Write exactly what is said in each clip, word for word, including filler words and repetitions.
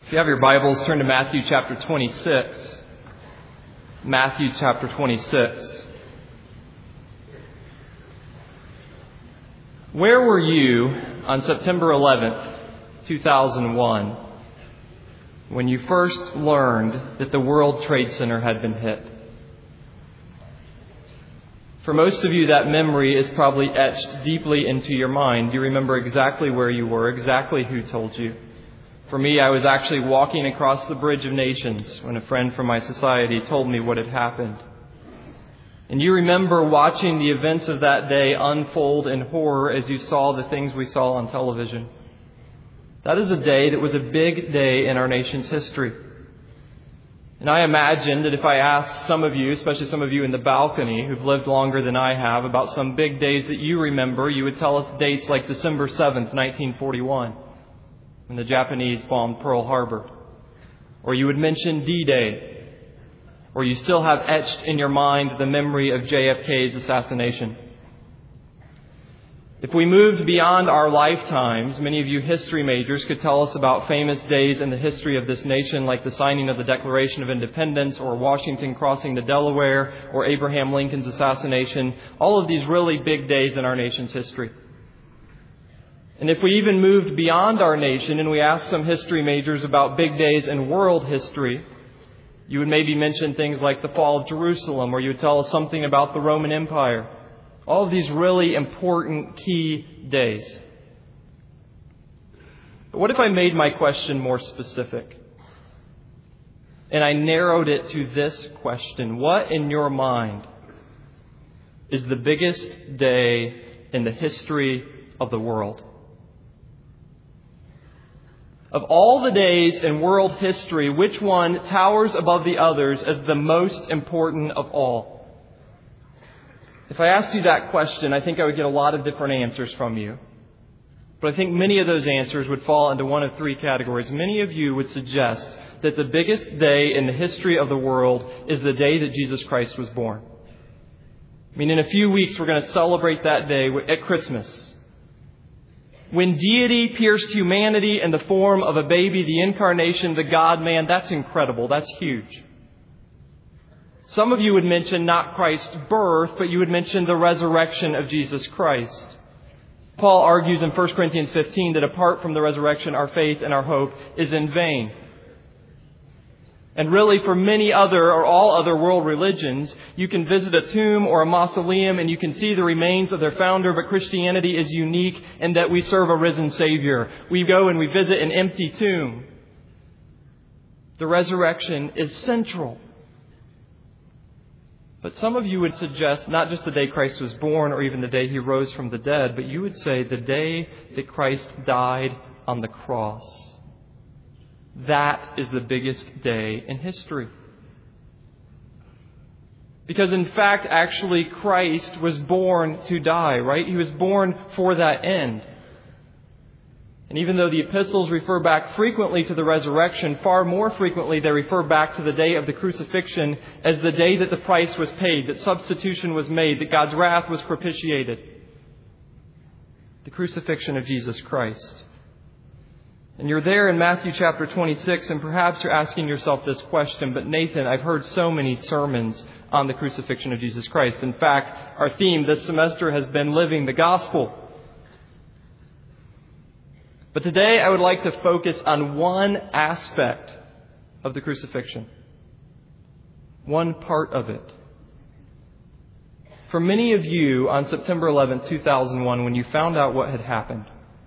If you have your Bibles, turn to Matthew chapter twenty-six. Matthew chapter twenty-six. Where were you on September eleventh, two thousand one, when you first learned that the World Trade Center had been hit? For most of you, that memory is probably etched deeply into your mind. You remember exactly where you were, exactly who told you. For me, I was actually walking across the Bridge of Nations when a friend from my society told me what had happened. And you remember watching the events of that day unfold in horror as you saw the things we saw on television. That is a day that was a big day in our nation's history. And I imagine that if I asked some of you, especially some of you in the balcony who've lived longer than I have, about some big days that you remember, you would tell us dates like December seventh, nineteen forty-one. When the Japanese bombed Pearl Harbor. Or you would mention D-Day. Or you still have etched in your mind the memory of J F K's assassination. If we moved beyond our lifetimes, many of you history majors could tell us about famous days in the history of this nation, like the signing of the Declaration of Independence, or Washington crossing the Delaware, or Abraham Lincoln's assassination. All of these really big days in our nation's history. And if we even moved beyond our nation and we asked some history majors about big days in world history, you would maybe mention things like the fall of Jerusalem, or you would tell us something about the Roman Empire. All of these really important key days. But what if I made my question more specific? And I narrowed it to this question. What in your mind is the biggest day in the history of the world? Of all the days in world history, which one towers above the others as the most important of all? If I asked you that question, I think I would get a lot of different answers from you. But I think many of those answers would fall into one of three categories. Many of you would suggest that the biggest day in the history of the world is the day that Jesus Christ was born. I mean, in a few weeks, we're going to celebrate that day at Christmas. When deity pierced humanity in the form of a baby, the incarnation, the God-man, that's incredible. That's huge. Some of you would mention not Christ's birth, but you would mention the resurrection of Jesus Christ. Paul argues in First Corinthians fifteen that apart from the resurrection, our faith and our hope is in vain. And really, for many other or all other world religions, you can visit a tomb or a mausoleum and you can see the remains of their founder, but Christianity is unique in that we serve a risen Savior. We go and we visit an empty tomb. The resurrection is central. But some of you would suggest not just the day Christ was born or even the day He rose from the dead, but you would say the day that Christ died on the cross. That is the biggest day in history. Because in fact, actually, Christ was born to die, right? He was born for that end. And even though the epistles refer back frequently to the resurrection, far more frequently they refer back to the day of the crucifixion as the day that the price was paid, that substitution was made, that God's wrath was propitiated. The crucifixion of Jesus Christ. And you're there in Matthew chapter twenty-six, and perhaps you're asking yourself this question, but Nathan, I've heard so many sermons on the crucifixion of Jesus Christ. In fact, our theme this semester has been living the gospel. But today I would like to focus on one aspect of the crucifixion. One part of it. For many of you, on September eleventh, two thousand one, when you found out what had happened,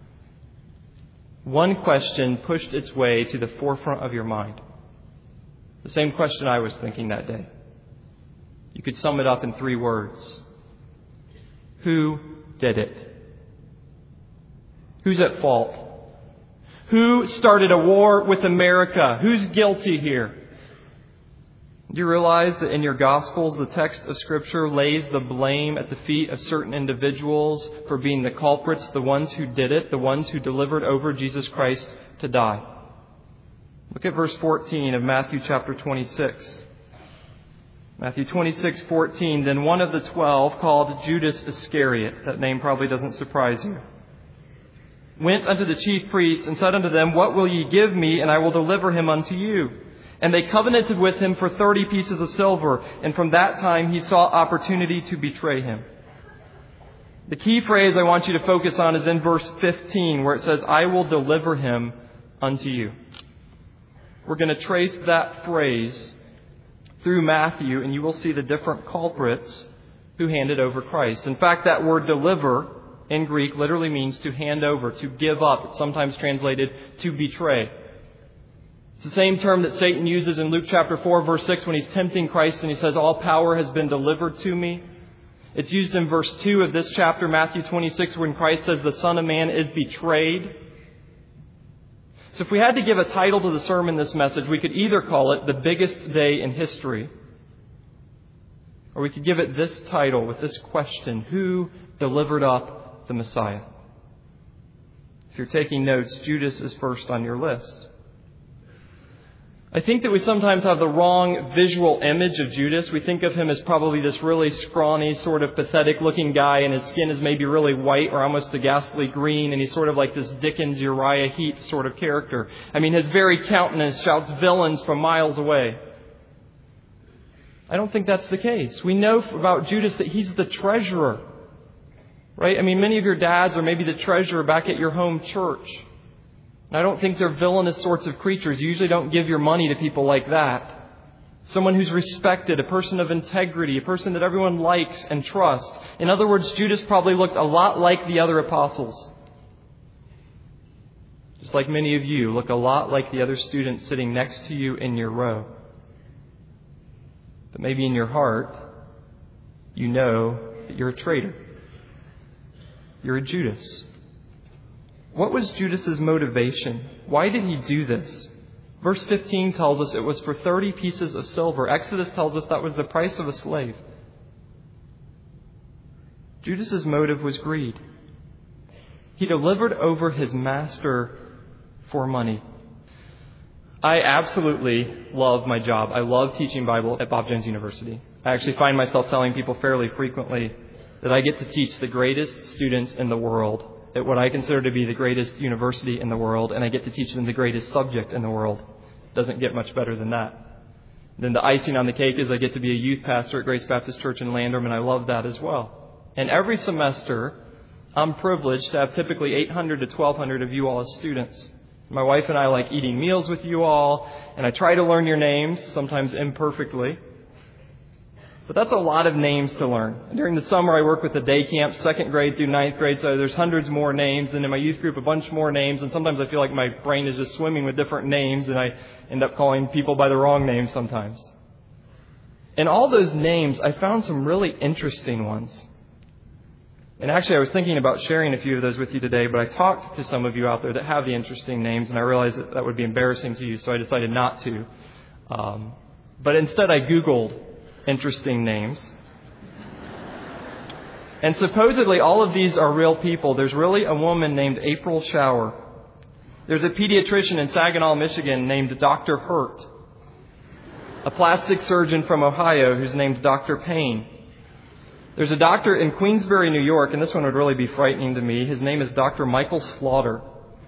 one question pushed its way to the forefront of your mind. The same question I was thinking that day. You could sum it up in three words. Who did it? Who's at fault? Who started a war with America? Who's guilty here? Do you realize that in your Gospels, the text of Scripture lays the blame at the feet of certain individuals for being the culprits, the ones who did it, the ones who delivered over Jesus Christ to die? Look at verse fourteen of Matthew chapter twenty-six. Matthew twenty-six fourteen, then one of the twelve, called Judas Iscariot, that name probably doesn't surprise you, went unto the chief priests and said unto them, What will ye give me, and I will deliver him unto you? And they covenanted with him for thirty pieces of silver, and from that time he saw opportunity to betray him. The key phrase I want you to focus on is in verse fifteen, where it says, I will deliver him unto you. We're going to trace that phrase through Matthew, and you will see the different culprits who handed over Christ. In fact, that word deliver in Greek literally means to hand over, to give up. It's sometimes translated to betray. It's the same term that Satan uses in Luke chapter four, verse six, when he's tempting Christ and he says, All power has been delivered to me. It's used in verse two of this chapter, Matthew twenty-six, when Christ says the Son of Man is betrayed. So if we had to give a title to the sermon, this message, we could either call it The Biggest Day in History, or we could give it this title with this question: Who delivered up the Messiah? If you're taking notes, Judas is first on your list. I think that we sometimes have the wrong visual image of Judas. We think of him as probably this really scrawny, sort of pathetic-looking guy, and his skin is maybe really white or almost a ghastly green, and he's sort of like this Dickens Uriah Heep sort of character. I mean, his very countenance shouts villains from miles away. I don't think that's the case. We know about Judas that he's the treasurer, right? I mean, many of your dads are maybe the treasurer back at your home church. And I don't think they're villainous sorts of creatures. You usually don't give your money to people like that. Someone who's respected, a person of integrity, a person that everyone likes and trusts. In other words, Judas probably looked a lot like the other apostles. Just like many of you look a lot like the other students sitting next to you in your row. But maybe in your heart, you know that you're a traitor. You're a Judas. What was Judas's motivation? Why did he do this? Verse fifteen tells us it was for thirty pieces of silver. Exodus tells us that was the price of a slave. Judas's motive was greed. He delivered over his master for money. I absolutely love my job. I love teaching Bible at Bob Jones University. I actually find myself telling people fairly frequently that I get to teach the greatest students in the world at what I consider to be the greatest university in the world, and I get to teach them the greatest subject in the world. Doesn't get much better than that. Then the icing on the cake is I get to be a youth pastor at Grace Baptist Church in Landrum, and I love that as well. And every semester, I'm privileged to have typically eight hundred to twelve hundred of you all as students. My wife and I like eating meals with you all, and I try to learn your names, sometimes imperfectly. But that's a lot of names to learn. During the summer, I work with the day camp, second grade through ninth grade, so there's hundreds more names. And in my youth group, a bunch more names. And sometimes I feel like my brain is just swimming with different names, and I end up calling people by the wrong names sometimes. In all those names, I found some really interesting ones. And actually, I was thinking about sharing a few of those with you today, but I talked to some of you out there that have the interesting names, and I realized that that would be embarrassing to you, so I decided not to. Um, but instead, I Googled interesting names. And supposedly all of these are real people. There's really a woman named April Shower. There's a pediatrician in Saginaw, Michigan named Doctor Hurt. A plastic surgeon from Ohio who's named Doctor Payne. There's a doctor in Queensbury, New York, and this one would really be frightening to me. His name is Doctor Michael Slaughter.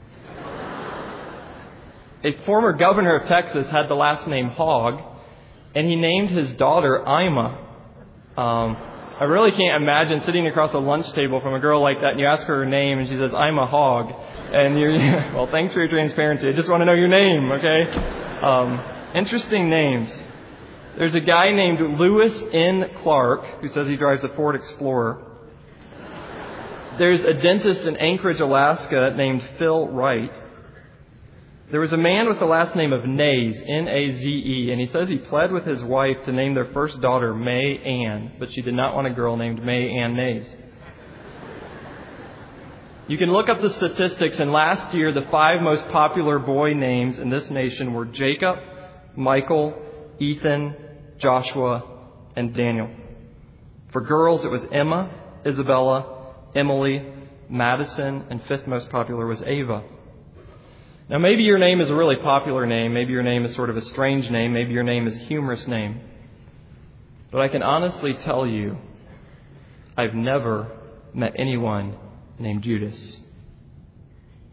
A former governor of Texas had the last name Hogg, and he named his daughter Ima. Um, I really can't imagine sitting across a lunch table from a girl like that, and you ask her her name, and she says, I'm a hog. And you're, well, thanks for your transparency. I just want to know your name, okay? Um, interesting names. There's a guy named Lewis N. Clark who says he drives a Ford Explorer. There's a dentist in Anchorage, Alaska named Phil Wright. There was a man with the last name of Naze, N A Z E, and he says he pled with his wife to name their first daughter May Ann, but she did not want a girl named May Ann Naze. You can look up the statistics, and last year the five most popular boy names in this nation were Jacob, Michael, Ethan, Joshua, and Daniel. For girls, it was Emma, Isabella, Emily, Madison, and fifth most popular was Ava. Now, maybe your name is a really popular name. Maybe your name is sort of a strange name. Maybe your name is a humorous name. But I can honestly tell you, I've never met anyone named Judas.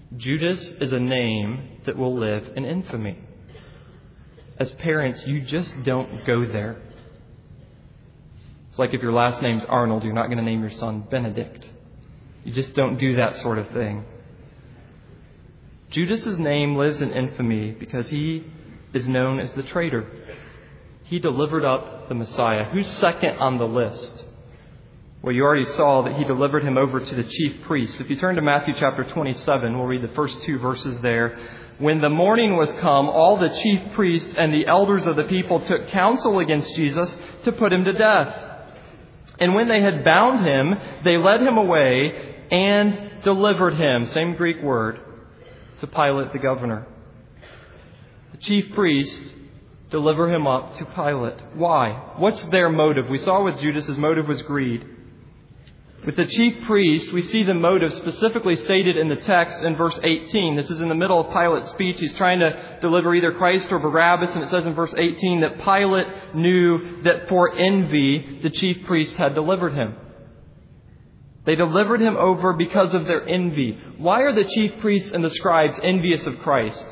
Judas is a name that will live in infamy. As parents, you just don't go there. It's like if your last name's Arnold, you're not going to name your son Benedict. You just don't do that sort of thing. Judas's name lives in infamy because he is known as the traitor. He delivered up the Messiah. Who's second on the list? Well, you already saw that he delivered him over to the chief priest. If you turn to Matthew chapter twenty-seven, we'll read the first two verses there. When the morning was come, all the chief priests and the elders of the people took counsel against Jesus to put him to death. And when they had bound him, they led him away and delivered him, same Greek word, to Pilate the governor. The chief priests deliver him up to Pilate. Why? What's their motive? We saw with Judas, his motive was greed. With the chief priest, we see the motive specifically stated in the text in verse eighteen. This is in the middle of Pilate's speech. He's trying to deliver either Christ or Barabbas, and it says in verse eighteen that Pilate knew that for envy the chief priests had delivered him. They delivered him over because of their envy. Why are the chief priests and the scribes envious of Christ?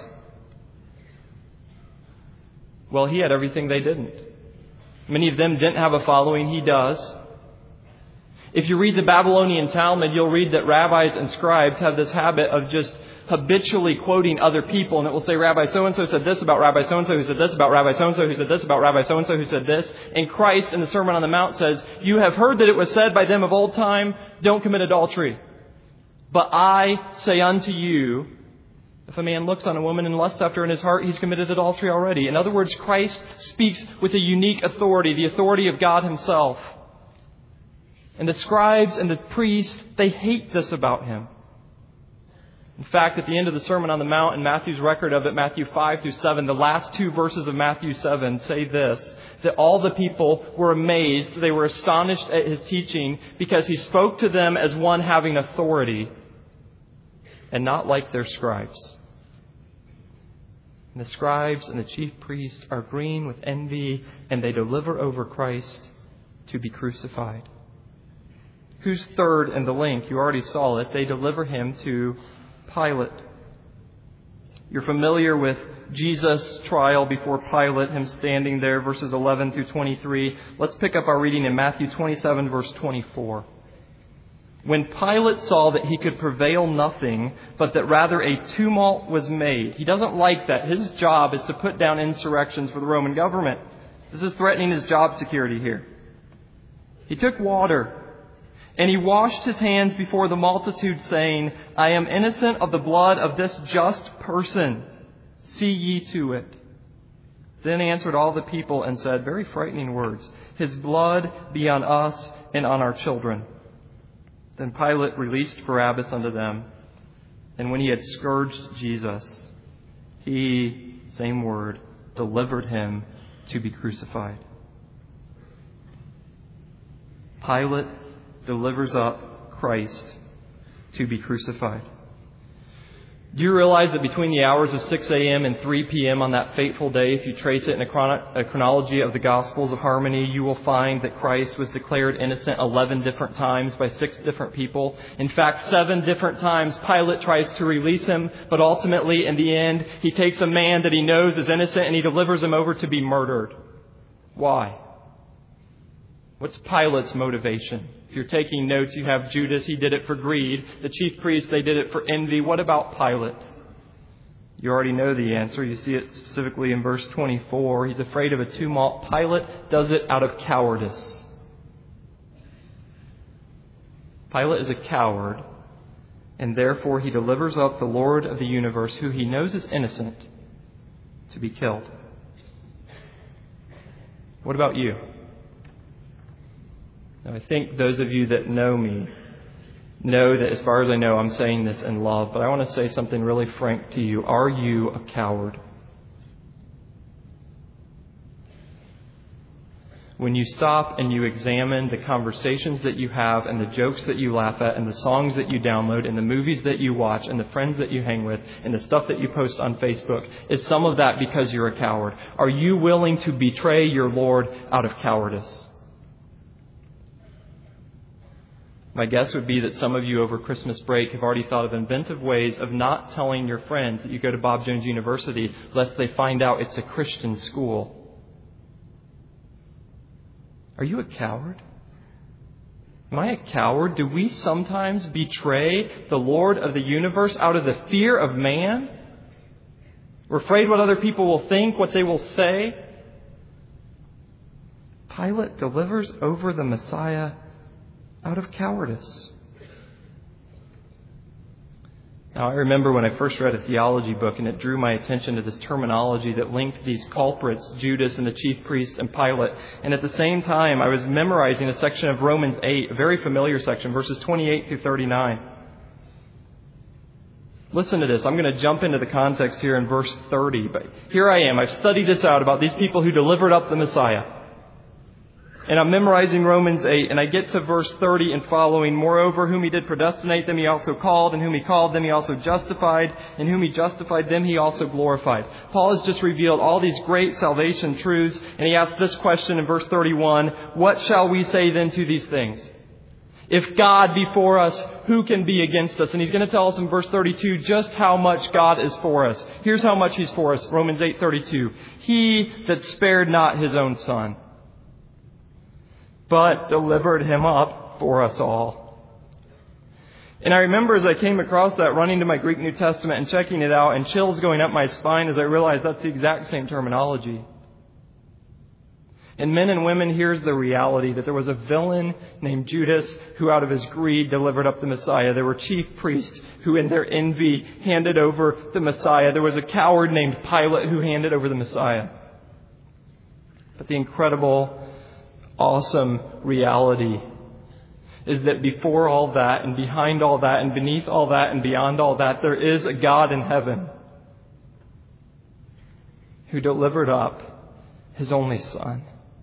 Well, he had everything they didn't. Many of them didn't have a following. He does. If you read the Babylonian Talmud, you'll read that rabbis and scribes have this habit of just habitually quoting other people. And it will say, Rabbi so-and-so said this about Rabbi so-and-so who said this about Rabbi so-and-so who said this about Rabbi so-and-so who said this. And Christ in the Sermon on the Mount says, you have heard that it was said by them of old time, don't commit adultery. But I say unto you, if a man looks on a woman and lusts after her in his heart, he's committed adultery already. In other words, Christ speaks with a unique authority, the authority of God himself. And the scribes and the priests, they hate this about him. In fact, at the end of the Sermon on the Mount, in Matthew's record of it, Matthew five through seven, the last two verses of Matthew seven say this, that all the people were amazed, they were astonished at his teaching because he spoke to them as one having authority and not like their scribes. And the scribes and the chief priests are green with envy, and they deliver over Christ to be crucified. Who's third in the link? You already saw it. They deliver him to Pilate. You're familiar with Jesus' trial before Pilate, him standing there, verses eleven through twenty-three. Let's pick up our reading in Matthew twenty-seven, verse twenty-four. When Pilate saw that he could prevail nothing, but that rather a tumult was made. He doesn't like that. His job is to put down insurrections for the Roman government. This is threatening his job security here. He took water, and he washed his hands before the multitude, saying, I am innocent of the blood of this just person. See ye to it. Then answered all the people and said, very frightening words, his blood be on us and on our children. Then Pilate released Barabbas unto them. And when he had scourged Jesus, he, same word, delivered him to be crucified. Pilate delivers up Christ to be crucified. Do you realize that between the hours of six a.m. and three p.m. on that fateful day, if you trace it in a, chrono- a chronology of the Gospels of Harmony, you will find that Christ was declared innocent eleven different times by six different people. In fact, seven different times Pilate tries to release him, but ultimately, in the end, he takes a man that he knows is innocent and he delivers him over to be murdered. Why? What's Pilate's motivation? If you're taking notes, you have Judas, he did it for greed. The chief priests, they did it for envy. What about Pilate? You already know the answer. You see it specifically in verse twenty-four. He's afraid of a tumult. Pilate does it out of cowardice. Pilate is a coward, and therefore he delivers up the Lord of the universe, who he knows is innocent, to be killed. What about you? Now, I think those of you that know me know that as far as I know, I'm saying this in love, but I want to say something really frank to you. Are you a coward? When you stop and you examine the conversations that you have and the jokes that you laugh at and the songs that you download and the movies that you watch and the friends that you hang with and the stuff that you post on Facebook, is some of that because you're a coward? Are you willing to betray your Lord out of cowardice? My guess would be that some of you over Christmas break have already thought of inventive ways of not telling your friends that you go to Bob Jones University lest they find out it's a Christian school. Are you a coward? Am I a coward? Do we sometimes betray the Lord of the universe out of the fear of man? We're afraid what other people will think, what they will say. Pilate delivers over the Messiah out of cowardice. Now, I remember when I first read a theology book and it drew my attention to this terminology that linked these culprits, Judas and the chief priest and Pilate. And at the same time, I was memorizing a section of Romans eight, a very familiar section, verses twenty-eight through thirty-nine. Listen to this. I'm going to jump into the context here in verse thirty. But here I am. I've studied this out about these people who delivered up the Messiah. And I'm memorizing Romans eight, and I get to verse thirty and following. Moreover, whom he did predestinate, them he also called, and whom he called, them he also justified, and whom he justified, them he also glorified. Paul has just revealed all these great salvation truths, and he asks this question in verse thirty-one, what shall we say then to these things? If God be for us, who can be against us? And he's going to tell us in verse thirty-two just how much God is for us. Here's how much he's for us. Romans eight thirty-two. He that spared not his own son, but delivered him up for us all. And I remember as I came across that, running to my Greek New Testament and checking it out, and chills going up my spine as I realized that's the exact same terminology. And men and women, here's the reality, that there was a villain named Judas who out of his greed delivered up the Messiah. There were chief priests who in their envy handed over the Messiah. There was a coward named Pilate who handed over the Messiah. But the incredible, awesome reality is that before all that and behind all that and beneath all that and beyond all that, there is a God in heaven who delivered up his only Son.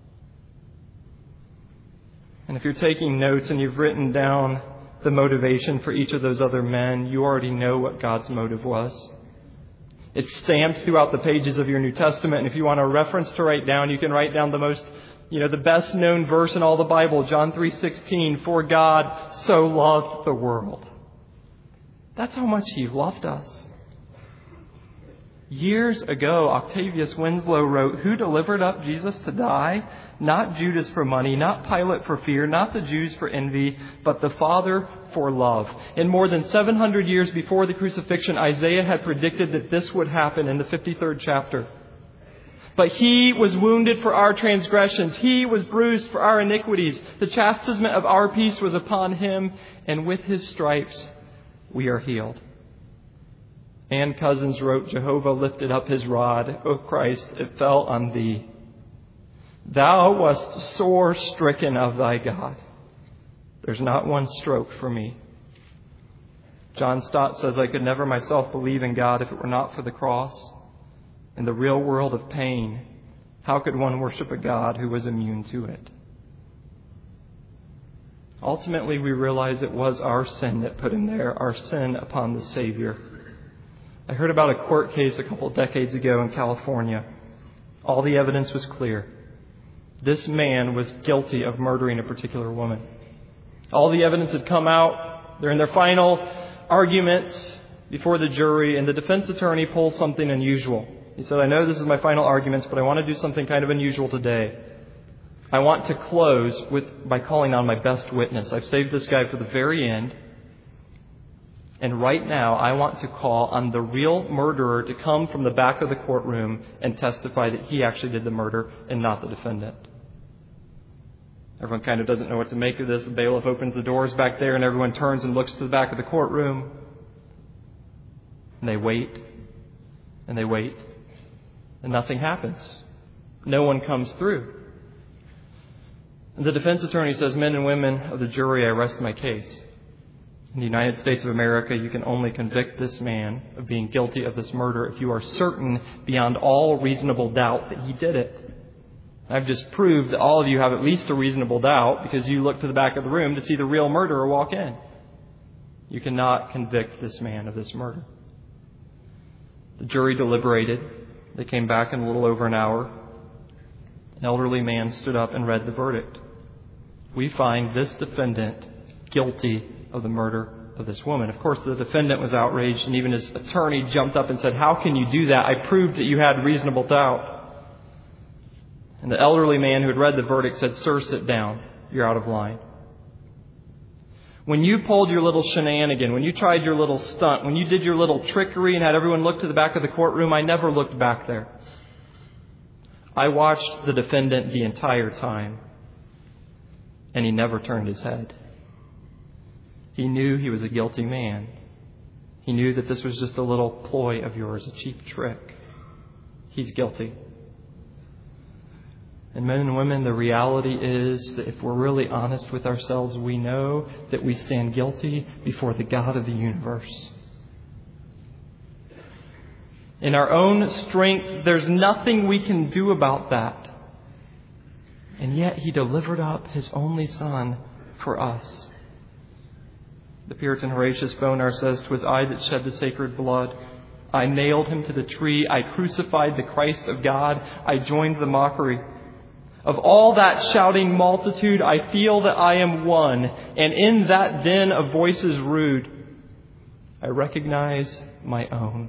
And if you're taking notes and you've written down the motivation for each of those other men, you already know what God's motive was. It's stamped throughout the pages of your New Testament. And if you want a reference to write down, you can write down the most, you know, the best known verse in all the Bible, John three sixteen, for God so loved the world. That's how much he loved us. Years ago, Octavius Winslow wrote, who delivered up Jesus to die? Not Judas for money, not Pilate for fear, not the Jews for envy, but the Father for love. And more than seven hundred years before the crucifixion, Isaiah had predicted that this would happen in the fifty-third chapter. But he was wounded for our transgressions. He was bruised for our iniquities. The chastisement of our peace was upon him, and with his stripes we are healed. Ann Cousins wrote, Jehovah lifted up his rod. O Christ, it fell on thee. Thou wast sore stricken of thy God. There's not one stroke for me. John Stott says, I could never myself believe in God if it were not for the cross. In the real world of pain, how could one worship a God who was immune to it? Ultimately, we realize it was our sin that put him there, our sin upon the Savior. I heard about a court case a couple decades ago in California. All the evidence was clear. This man was guilty of murdering a particular woman. All the evidence had come out. They're in their final arguments before the jury, and the defense attorney pulls something unusual. He said, I know this is my final arguments, but I want to do something kind of unusual today. I want to close with by calling on my best witness. I've saved this guy for the very end. And right now, I want to call on the real murderer to come from the back of the courtroom and testify that he actually did the murder and not the defendant. Everyone kind of doesn't know what to make of this. The bailiff opens the doors back there and everyone turns and looks to the back of the courtroom. And they wait. And they wait. And nothing happens. No one comes through. And the defense attorney says, men and women of the jury, I rest my case. In the United States of America, you can only convict this man of being guilty of this murder if you are certain beyond all reasonable doubt that he did it. I've just proved that all of you have at least a reasonable doubt because you look to the back of the room to see the real murderer walk in. You cannot convict this man of this murder. The jury deliberated. They came back in a little over an hour. An elderly man stood up and read the verdict. We find this defendant guilty of the murder of this woman. Of course, the defendant was outraged, and even his attorney jumped up and said, "How can you do that? I proved that you had reasonable doubt." And the elderly man who had read the verdict said, "Sir, sit down. You're out of line. When you pulled your little shenanigan, when you tried your little stunt, when you did your little trickery and had everyone look to the back of the courtroom, I never looked back there. I watched the defendant the entire time, and he never turned his head. He knew he was a guilty man. He knew that this was just a little ploy of yours, a cheap trick. He's guilty." And men and women, the reality is that if we're really honest with ourselves, we know that we stand guilty before the God of the universe. In our own strength, there's nothing we can do about that. And yet He delivered up His only Son for us. The Puritan Horatius Bonar says, "'Twas I that shed the sacred blood. I nailed Him to the tree. I crucified the Christ of God. I joined the mockery. Of all that shouting multitude, I feel that I am one. And in that din of voices rude, I recognize my own."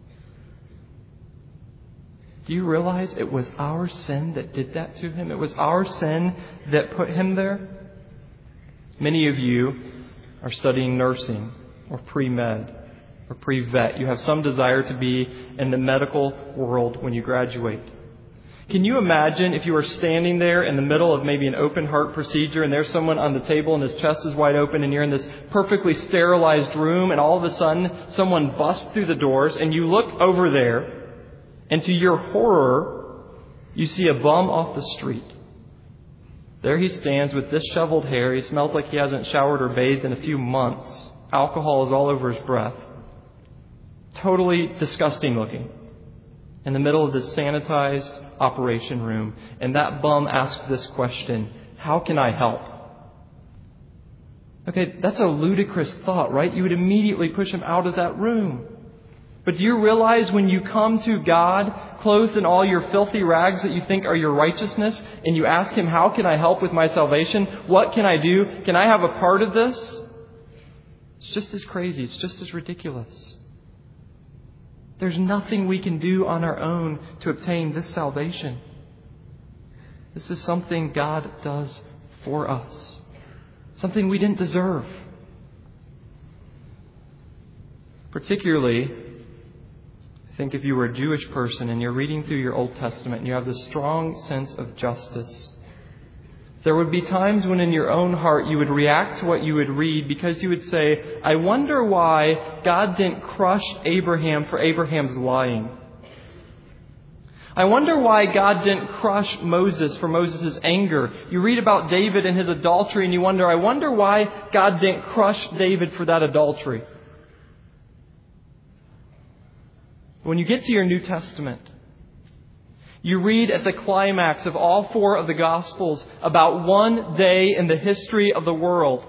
Do you realize it was our sin that did that to Him? It was our sin that put Him there? Many of you are studying nursing or pre-med or pre-vet. You have some desire to be in the medical world when you graduate. Can you imagine if you were standing there in the middle of maybe an open heart procedure and there's someone on the table and his chest is wide open and you're in this perfectly sterilized room and all of a sudden someone busts through the doors and you look over there and to your horror you see a bum off the street. There he stands with disheveled hair. He smells like he hasn't showered or bathed in a few months. Alcohol is all over his breath. Totally disgusting looking. In the middle of this sanitized operation room. And that bum asked this question, "How can I help?" Okay, that's a ludicrous thought, right? You would immediately push him out of that room. But do you realize when you come to God, clothed in all your filthy rags that you think are your righteousness, and you ask Him, "How can I help with my salvation? What can I do? Can I have a part of this?" It's just as crazy. It's just as ridiculous. There's nothing we can do on our own to obtain this salvation. This is something God does for us. Something we didn't deserve. Particularly, I think if you were a Jewish person and you're reading through your Old Testament and you have this strong sense of justice, there would be times when in your own heart you would react to what you would read because you would say, "I wonder why God didn't crush Abraham for Abraham's lying. I wonder why God didn't crush Moses for Moses' anger." You read about David and his adultery and you wonder, "I wonder why God didn't crush David for that adultery." When you get to your New Testament, you read at the climax of all four of the Gospels about one day in the history of the world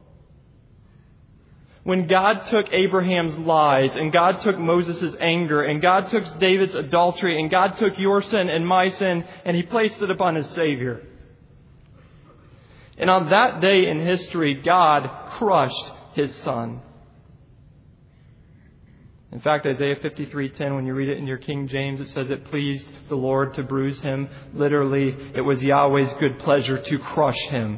when God took Abraham's lies and God took Moses' anger and God took David's adultery and God took your sin and my sin and He placed it upon His Savior. And on that day in history, God crushed His Son. In fact, Isaiah fifty-three ten, when you read it in your King James, it says it pleased the Lord to bruise Him. Literally, it was Yahweh's good pleasure to crush Him.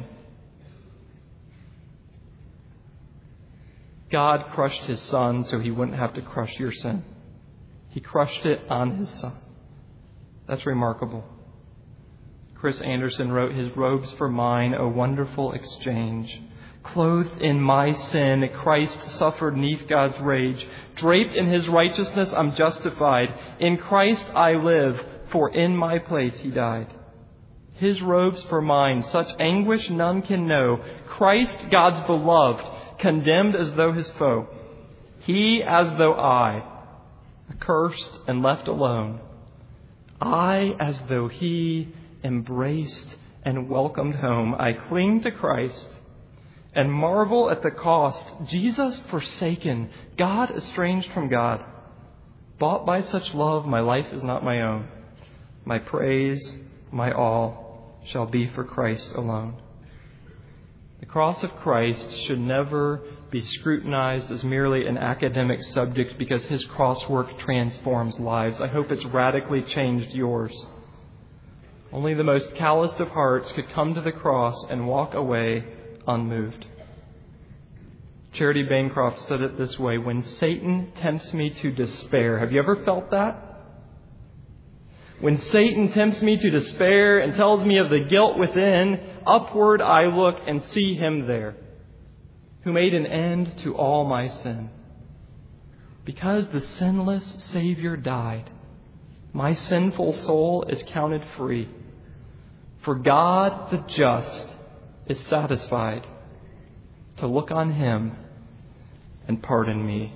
God crushed His Son so He wouldn't have to crush your sin. He crushed it on His Son. That's remarkable. Chris Anderson wrote, "His robes for mine, a wonderful exchange. Clothed in my sin, Christ suffered neath God's rage. Draped in His righteousness, I'm justified. In Christ I live, for in my place He died. His robes for mine, such anguish none can know. Christ, God's beloved, condemned as though His foe. He as though I, accursed and left alone. I as though He, embraced and welcomed home. I cling to Christ and marvel at the cost. Jesus forsaken, God estranged from God. Bought by such love, my life is not my own. My praise, my all, shall be for Christ alone." The cross of Christ should never be scrutinized as merely an academic subject because his cross work transforms lives. I hope it's radically changed yours. Only the most calloused of hearts could come to the cross and walk away unmoved. Charity Bancroft said it this way: when Satan tempts me to despair. Have you ever felt that? When Satan tempts me to despair and tells me of the guilt within, upward I look and see him there, who made an end to all my sin. Because the sinless Savior died, my sinful soul is counted free. For God the just is satisfied to look on him and pardon me.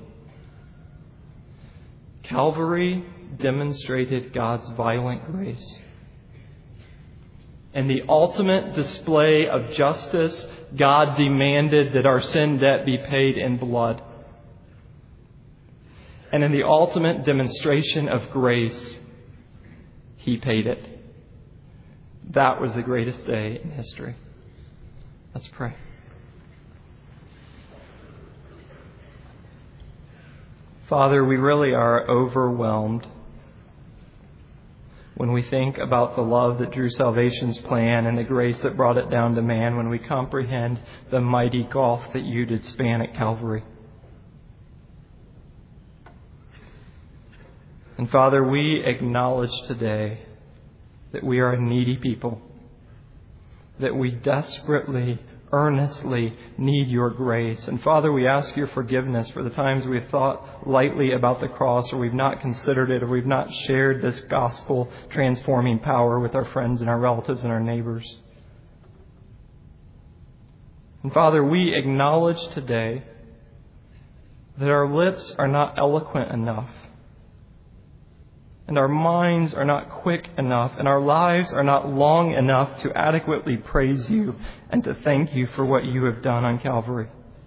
Calvary demonstrated God's violent grace. And the ultimate display of justice, God demanded that our sin debt be paid in blood. And in the ultimate demonstration of grace, he paid it. That was the greatest day in history. Let's pray. Father, we really are overwhelmed when we think about the love that drew salvation's plan and the grace that brought it down to man, when we comprehend the mighty gulf that you did span at Calvary. And Father, we acknowledge today that we are a needy people, that we desperately, earnestly need your grace. And Father, we ask your forgiveness for the times we have thought lightly about the cross, or we've not considered it, or we've not shared this gospel transforming power with our friends and our relatives and our neighbors. And Father, we acknowledge today that our lips are not eloquent enough, and our minds are not quick enough, and our lives are not long enough to adequately praise you and to thank you for what you have done on Calvary.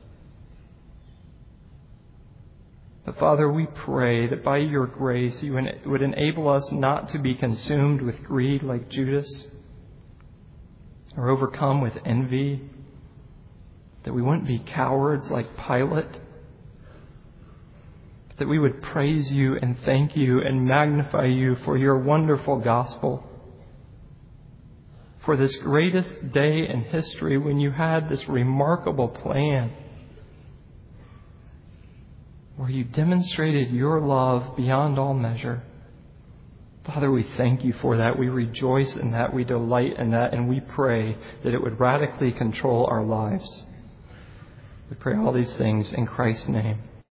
But Father, we pray that by your grace you would enable us not to be consumed with greed like Judas, or overcome with envy, that we wouldn't be cowards like Pilate, that we would praise you and thank you and magnify you for your wonderful gospel, for this greatest day in history when you had this remarkable plan where you demonstrated your love beyond all measure. Father, we thank you for that. We rejoice in that. We delight in that. And we pray that it would radically control our lives. We pray all these things in Christ's name.